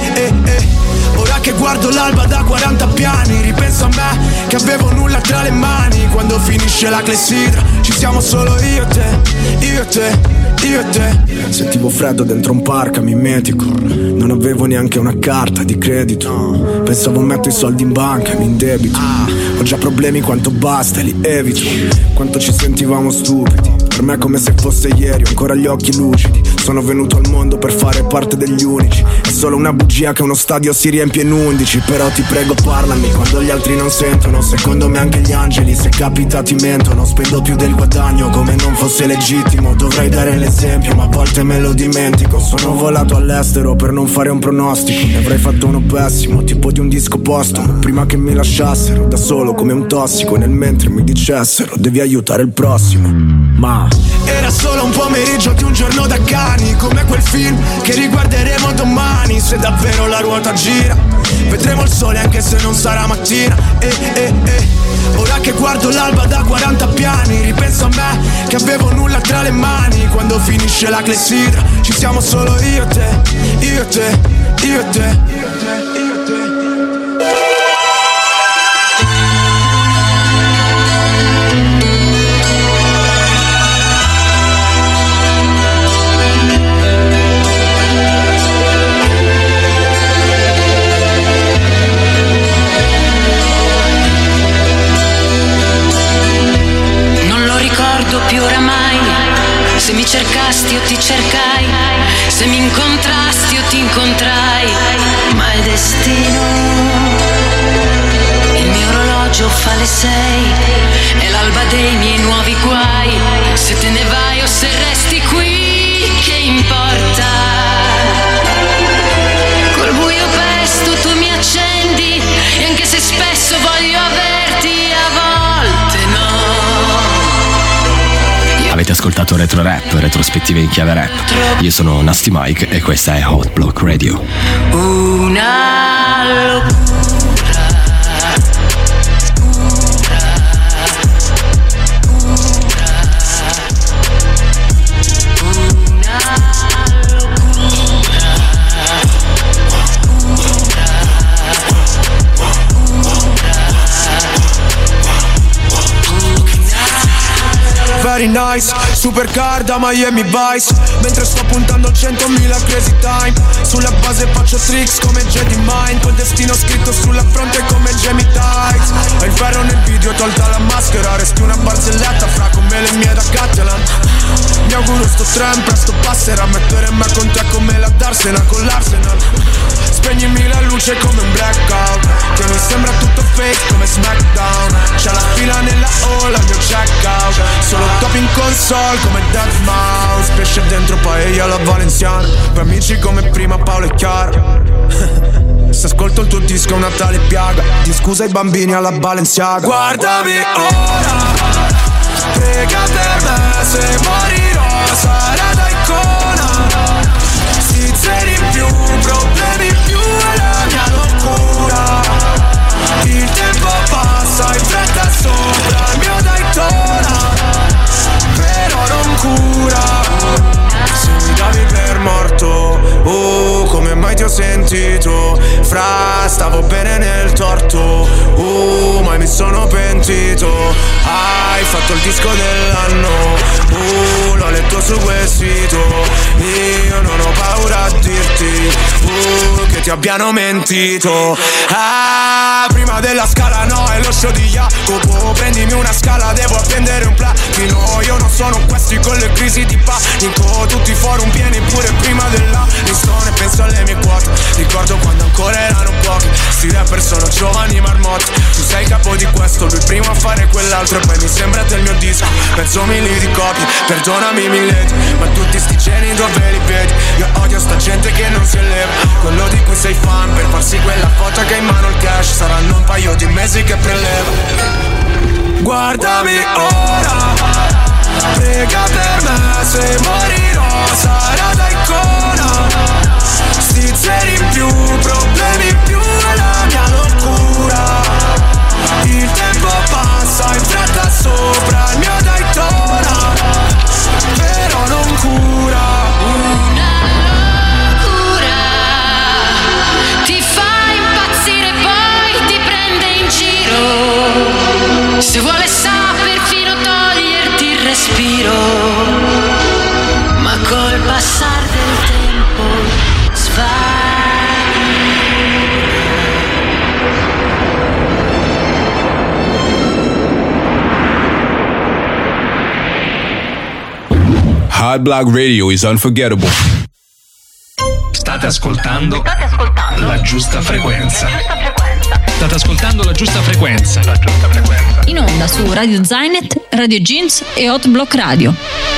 Ora che guardo l'alba da 40 piani, ripenso a me che avevo nulla tra le mani. Quando finisce la clessidra ci siamo solo io e te, io e te, io e te. Sentivo freddo dentro un parco mimetico, non avevo neanche una carta di credito. Pensavo metto i soldi in banca e mi indebito. Ho già problemi quanto basta e li evito. Quanto ci sentivamo stupidi, per me è come se fosse ieri, ho ancora gli occhi lucidi. Sono venuto al mondo per fare parte degli unici. È solo una bugia che uno stadio si riempie in 11. Però ti prego parlami quando gli altri non sentono. Secondo me anche gli angeli se capita ti mentono. Spendo più del guadagno come non fosse legittimo. Dovrei dare l'esempio ma a volte me lo dimentico. Sono volato all'estero per non fare un pronostico. Ne avrei fatto uno pessimo, tipo di un disco postumo. Prima che mi lasciassero da solo come un tossico. Nel mentre mi dicessero devi aiutare il prossimo. Ma era solo un pomeriggio di un giorno da cani, come quel film che riguarderemo domani. Se davvero la ruota gira vedremo il sole anche se non sarà mattina. Ora che guardo l'alba da 40 piani, ripenso a me che avevo nulla tra le mani. Quando finisce la clessidra ci siamo solo io e te, io e te, io e te, io e te. Più oramai, se mi cercasti o ti cercai, se mi incontrasti o ti incontrai, ma è destino. Il mio orologio fa le 6, è l'alba dei miei nuovi guai. Se te ne vai o se resti qui, che importa? Col buio pesto tu mi accendi, e anche se spesso voglio averti, a volte no. Avete ascoltato Retro Rap, retrospettive in chiave rap. Io sono Nasty Mike e questa è Hot Block Radio. Una locura. Very nice, supercar da Miami Vice. Mentre sto puntando 100.000 crazy time. Sulla base faccio tricks come Jedi Mind. Col destino scritto sulla fronte come Jamie Tights. Ho il ferro nel video, tolta la maschera. Resti una barzelletta fra come le mie da Catalan. Mi auguro sto tram presto passerà. Mettere me con te come la Darsena con l'Arsenal. Spegnimi la luce come un blackout, che mi sembra tutto fake come SmackDown. C'è la fila nella hall al mio checkout. Solo top in console come Deadmau5. Pesce dentro paella alla valenziana. Per amici come prima Paolo e Chiara. Se ascolto il tuo disco è una tale piaga. Ti scusa i bambini alla Balenciaga. Guardami ora, prega per me. Se morirò sarà da icona. Schizzeri in più, problemi in più è la mia locura. Il tempo passa in fretta sopra il mio Daytona, però non cura. Se mi davi per morto, oh, come mai ti ho sentito? Fra, stavo bene nel torto, oh, mai mi sono pentito. Hai fatto il disco dell'anno, oh, l'ho letto su quel sito. Io non ho paura a dirti, che ti ti abbiano mentito. Prima della scala no, è lo show di Jacopo. Prendimi una scala, devo appendere un platino. Io non sono questi con le crisi di panico. Tutti i forum pieni pure prima della listone. Penso alle mie quote, ricordo quando ancora erano pochi. Sti rapper sono giovani marmotti. Tu sei capo di questo, lui prima a fare quell'altro. E poi mi sembra del mio disco, penso mili di copie. Perdonami mileti, ma tutti sti geni dove li vedi? Io odio sta gente che non si eleva, quello di cui sei fan per farsi quella foto che ha in mano il cash. Saranno un paio di mesi che preleva. Guardami ora, prega per me, se morirò sarà da icona. Sti zeri in più, problemi in più è la mia locura. Il tempo passa in fretta sopra il mio Daytona, però non cura. Una locura ti fa impazzire, poi ti prende in giro. Se vuole sa perfino toglierti il respiro, ma col passare del tempo sfai. Hard Block Radio is unforgettable. State ascoltando la giusta frequenza. State ascoltando la giusta frequenza. In onda su Radio Zainet, Radio Jeans e Hot Block Radio.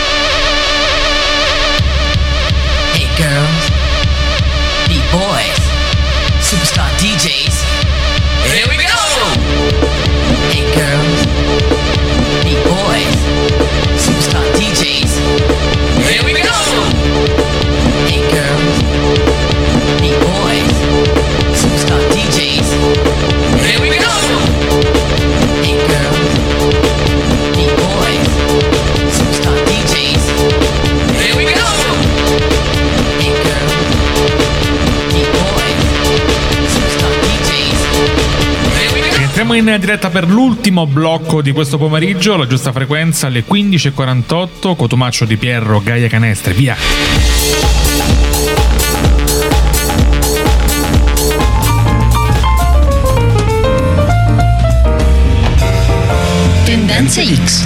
Hey girls, B-boys, superstar DJs. Here we go! Hey girls, B-boys, superstar DJs. Here we go! Hey girls, B-boys, superstar DJs. Here we go! Hey girls, B-boys, superstar DJs. Here we go! Hey girls, B-boys, superstar DJs. Here we go! Entriamo in diretta per l'ultimo blocco di questo pomeriggio, la giusta frequenza alle 15.48, Cotumaccio Di Pierro, Gaia Canestri, via! Tendenze X.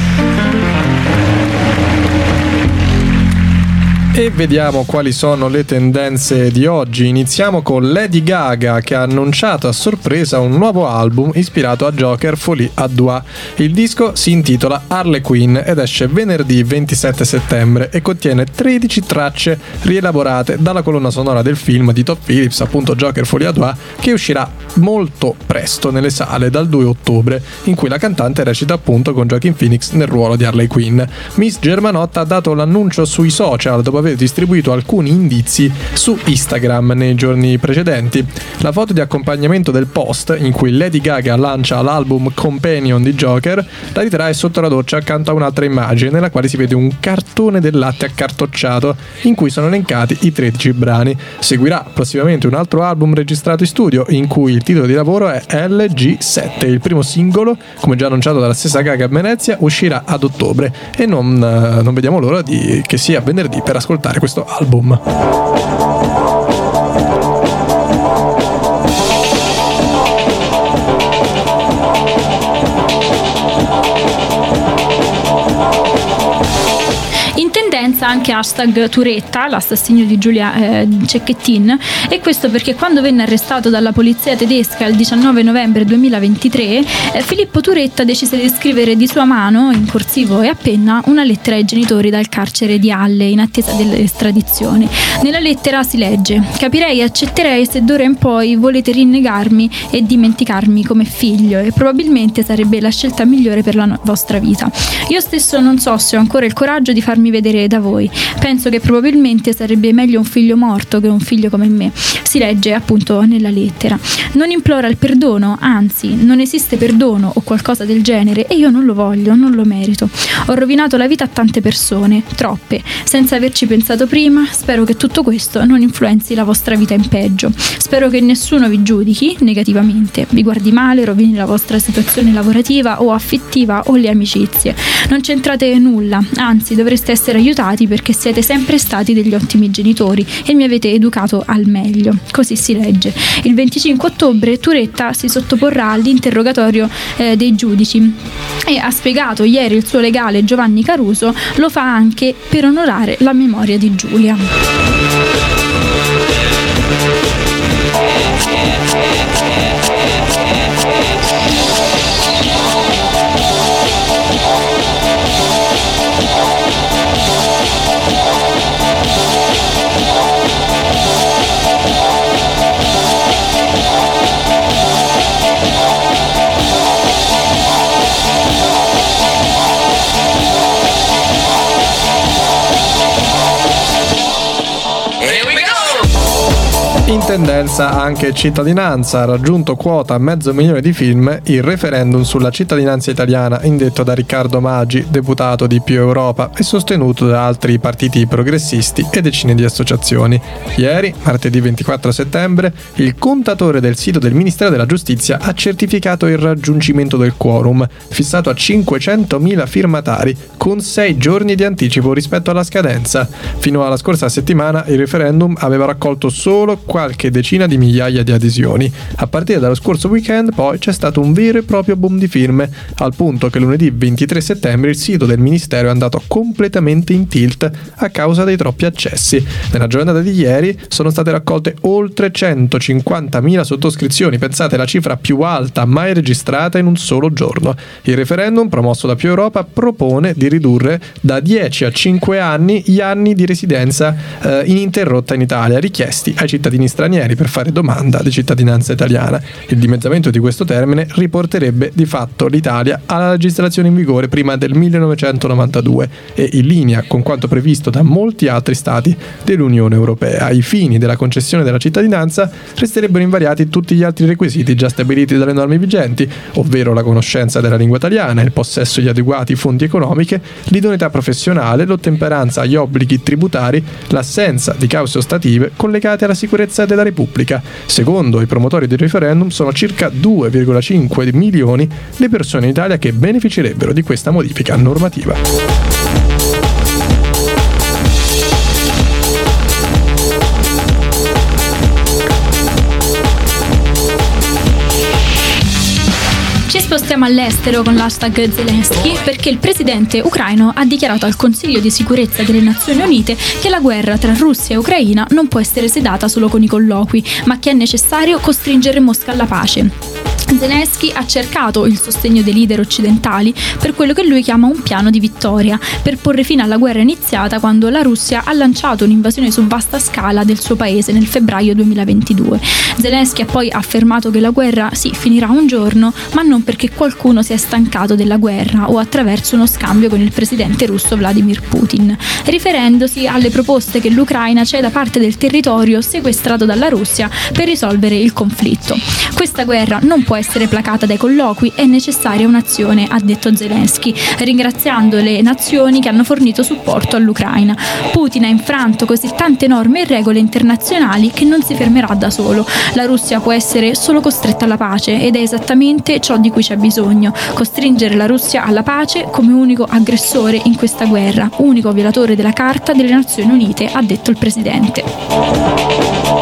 E vediamo quali sono le tendenze di oggi. Iniziamo con Lady Gaga, che ha annunciato a sorpresa un nuovo album ispirato a Joker Folie à Deux. Il disco si intitola Harley Quinn ed esce venerdì 27 settembre e contiene 13 tracce rielaborate dalla colonna sonora del film di Todd Phillips, appunto Joker Folie à Deux, che uscirà molto presto nelle sale dal 2 ottobre, in cui la cantante recita appunto con Joaquin Phoenix nel ruolo di Harley Quinn. Miss Germanotta ha dato l'annuncio sui social dopo aver distribuito alcuni indizi su Instagram nei giorni precedenti. La foto di accompagnamento del post, in cui Lady Gaga lancia l'album Companion di Joker, la ritrae sotto la doccia accanto a un'altra immagine nella quale si vede un cartone del latte accartocciato in cui sono elencati i 13 brani. Seguirà prossimamente un altro album registrato in studio, in cui il titolo di lavoro è LG7. Il primo singolo, come già annunciato dalla stessa Gaga a Venezia, uscirà ad ottobre e non vediamo l'ora che sia venerdì per ascoltare questo album. In tendenza anche hashtag Turetta, l'assassinio di Giulia Cecchettin, e questo perché quando venne arrestato dalla polizia tedesca il 19 novembre 2023 Filippo Turetta decise di scrivere di sua mano, in corsivo e a penna, una lettera ai genitori dal carcere di Halle in attesa dell'estradizione. Nella lettera si legge: capirei e accetterei se d'ora in poi volete rinnegarmi e dimenticarmi come figlio, e probabilmente sarebbe la scelta migliore per la vostra vita. Io stesso non so se ho ancora il coraggio di farmi vedere da voi. Penso che probabilmente sarebbe meglio un figlio morto che un figlio come me. Si legge appunto nella lettera. Non implora il perdono, anzi, non esiste perdono o qualcosa del genere, e io non lo voglio, non lo merito. Ho rovinato la vita a tante persone, troppe, senza averci pensato prima. Spero che tutto questo non influenzi la vostra vita in peggio. Spero che nessuno vi giudichi negativamente, vi guardi male, rovini la vostra situazione lavorativa o affettiva o le amicizie. Non c'entrate nulla, anzi dovreste essere aiutati stati perché siete sempre stati degli ottimi genitori e mi avete educato al meglio. Così si legge. Il 25 ottobre Turetta si sottoporrà all'interrogatorio dei giudici e ha spiegato ieri il suo legale Giovanni Caruso, lo fa anche per onorare la memoria di Giulia. In tendenza anche cittadinanza, ha raggiunto quota 500.000 di film il referendum sulla cittadinanza italiana indetto da Riccardo Maggi, deputato di Più Europa e sostenuto da altri partiti progressisti e decine di associazioni. Ieri, martedì 24 settembre, il contatore del sito del Ministero della Giustizia ha certificato il raggiungimento del quorum, fissato a 500.000 firmatari, con 6 giorni di anticipo rispetto alla scadenza. Fino alla scorsa settimana il referendum aveva raccolto solo qualche decina di migliaia di adesioni. A partire dallo scorso weekend poi c'è stato un vero e proprio boom di firme, al punto che lunedì 23 settembre il sito del Ministero è andato completamente in tilt a causa dei troppi accessi. Nella giornata di ieri sono state raccolte oltre 150.000 sottoscrizioni, pensate, la cifra più alta mai registrata in un solo giorno. Il referendum promosso da Più Europa propone di ridurre da 10 a 5 anni gli anni di residenza ininterrotta in Italia richiesti ai cittadini stranieri per fare domanda di cittadinanza italiana. Il dimezzamento di questo termine riporterebbe di fatto l'Italia alla legislazione in vigore prima del 1992 e in linea con quanto previsto da molti altri stati dell'Unione Europea. Ai fini della concessione della cittadinanza resterebbero invariati tutti gli altri requisiti già stabiliti dalle norme vigenti, ovvero la conoscenza della lingua italiana, il possesso di adeguati fonti economiche, l'idoneità professionale, l'ottemperanza agli obblighi tributari, l'assenza di cause ostative collegate alla sicurezza della Repubblica. Secondo i promotori del referendum sono circa 2,5 milioni le persone in Italia che beneficerebbero di questa modifica normativa. Ci spostiamo all'estero con l'hashtag Zelensky perché il presidente ucraino ha dichiarato al Consiglio di sicurezza delle Nazioni Unite che la guerra tra Russia e Ucraina non può essere sedata solo con i colloqui, ma che è necessario costringere Mosca alla pace. Zelensky ha cercato il sostegno dei leader occidentali per quello che lui chiama un piano di vittoria, per porre fine alla guerra iniziata quando la Russia ha lanciato un'invasione su vasta scala del suo paese nel febbraio 2022. Zelensky ha poi affermato che la guerra sì finirà un giorno, ma non perché qualcuno si è stancato della guerra o attraverso uno scambio con il presidente russo Vladimir Putin, riferendosi alle proposte che l'Ucraina ceda parte del territorio sequestrato dalla Russia per risolvere il conflitto. Questa guerra non può essere placata dai colloqui, è necessaria un'azione, ha detto Zelensky, ringraziando le nazioni che hanno fornito supporto all'Ucraina. Putin ha infranto così tante norme e regole internazionali che non si fermerà da solo. La Russia può essere solo costretta alla pace ed è esattamente ciò di cui c'è bisogno: costringere la Russia alla pace come unico aggressore in questa guerra, unico violatore della Carta delle Nazioni Unite, ha detto il presidente.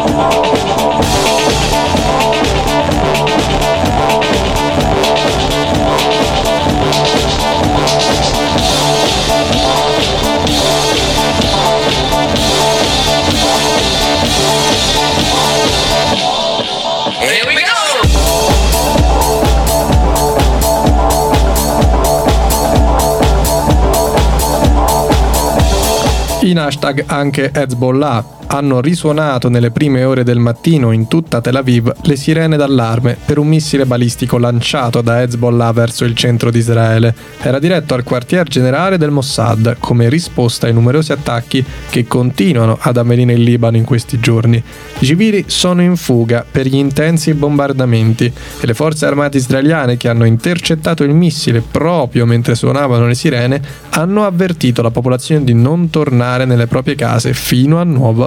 In hashtag anche Hezbollah. Hanno risuonato nelle prime ore del mattino in tutta Tel Aviv le sirene d'allarme per un missile balistico lanciato da Hezbollah verso il centro di Israele. Era diretto al quartier generale del Mossad come risposta ai numerosi attacchi che continuano ad avvenire in Libano in questi giorni. I civili sono in fuga per gli intensi bombardamenti e le forze armate israeliane, che hanno intercettato il missile proprio mentre suonavano le sirene, hanno avvertito la popolazione di non tornare nelle proprie case fino a nuovo avviso.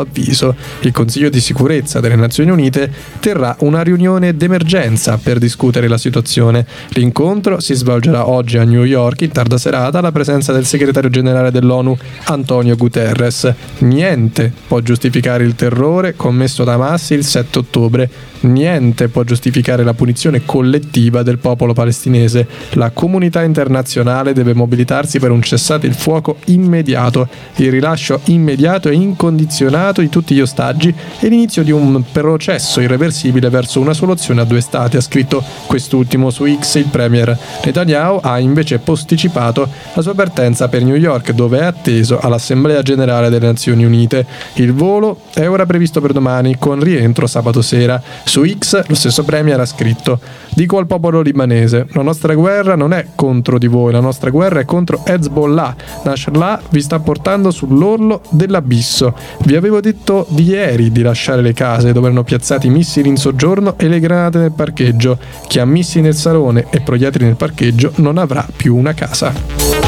avviso. Il Consiglio di sicurezza delle Nazioni Unite terrà una riunione d'emergenza per discutere la situazione. L'incontro si svolgerà oggi a New York in tarda serata alla presenza del segretario generale dell'ONU Antonio Guterres. Niente può giustificare il terrore commesso da Hamas il 7 ottobre. Niente può giustificare la punizione collettiva del popolo palestinese. La comunità internazionale deve mobilitarsi per un cessate il fuoco immediato, il rilascio immediato e incondizionato di tutti gli ostaggi e l'inizio di un processo irreversibile verso una soluzione a due stati, ha scritto quest'ultimo su X. Il premier Netanyahu ha invece posticipato la sua partenza per New York, dove è atteso all'Assemblea Generale delle Nazioni Unite. Il volo è ora previsto per domani, con rientro sabato sera. Su X lo stesso premier ha scritto: dico al popolo libanese, la nostra guerra non è contro di voi, la nostra guerra è contro Hezbollah. Nasrallah vi sta portando sull'orlo dell'abisso. Vi avevo detto di ieri di lasciare le case dove erano piazzati missili in soggiorno e le granate nel parcheggio. Chi ha missili nel salone e proiettili nel parcheggio non avrà più una casa.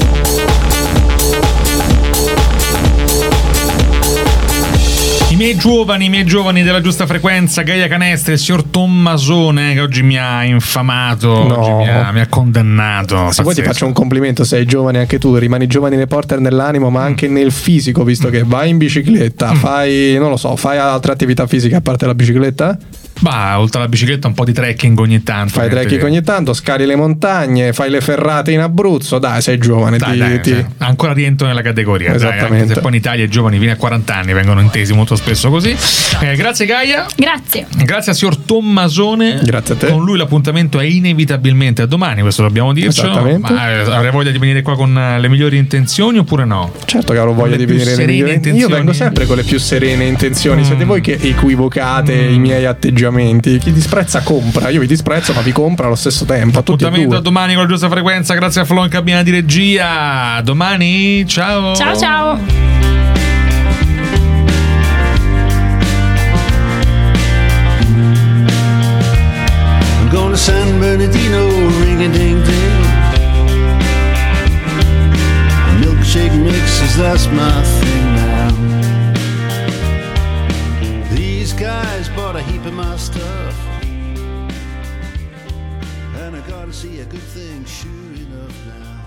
I miei giovani della giusta frequenza, Gaia Canestri, il signor Tommasone, che oggi mi ha infamato, oggi mi ha condannato. Se vuoi ti faccio un complimento, sei giovane anche tu, rimani giovane nei Porter nell'animo ma anche nel fisico, visto che vai in bicicletta, fai altre attività fisiche a parte la bicicletta? Bah, oltre alla bicicletta un po' di trekking ogni tanto. Fai trekking ogni tanto, scali le montagne, fai le ferrate in Abruzzo, dai, sei giovane. Ancora rientro nella categoria. Esattamente. Dai, se poi in Italia i giovani fino a 40 anni vengono intesi molto spesso così. Grazie Gaia. Grazie. Grazie al signor Tommasone. Grazie a te. Con lui l'appuntamento è inevitabilmente a domani, questo dobbiamo dircelo. Esattamente. Ma avrei voglia di venire qua con le migliori intenzioni oppure no? Certo che avrò voglia di venire le migliori intenzioni. Io vengo sempre con le più serene intenzioni. Siete voi che equivocate i miei atteggiamenti. Chi disprezza compra, io vi disprezzo ma vi compra allo stesso tempo. Appuntamento a domani con la giusta frequenza. Grazie a Flo in cabina di regia. Domani, ciao. Ciao ciao. I'm gonna San Bernardino, ring-a-ding-ding. Milkshake mixes, that's my thing now. These guys bought a heap of my stuff, and I gotta see a good thing sure enough now.